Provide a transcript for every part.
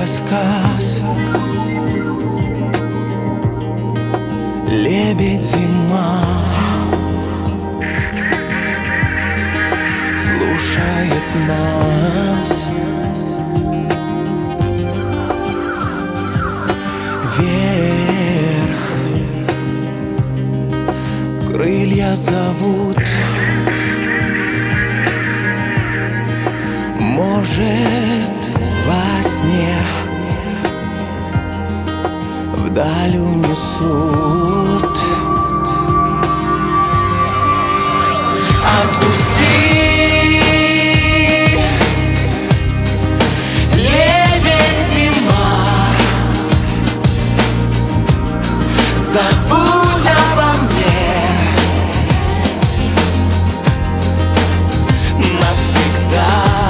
рассказ. Лебедь зима слушает нас. Вверх крылья зовут. Может, во сне вдаль унесут. Отпусти, лебедь зима, забудь обо мне навсегда.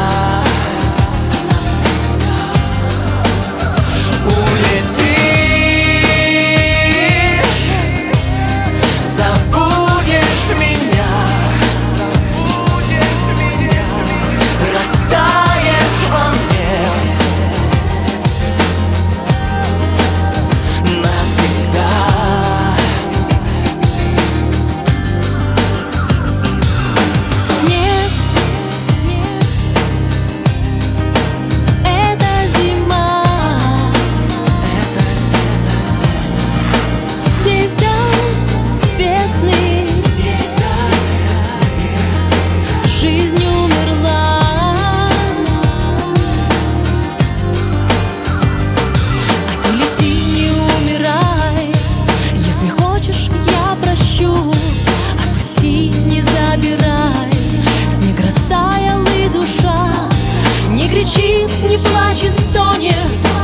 Не плачет, стонет,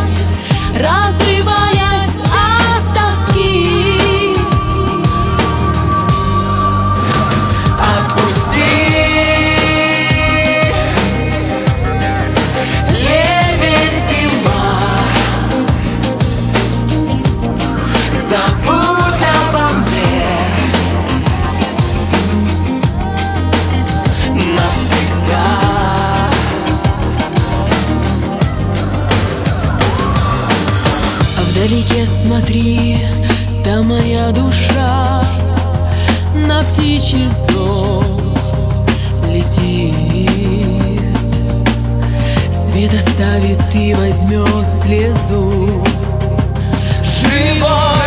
разрываясь от тоски. Отпусти, лебедь зима, забудь обо мне навсегда. Вдалеке смотри, там моя душа на птичий зов летит. Свет оставит и возьмет слезу. Живой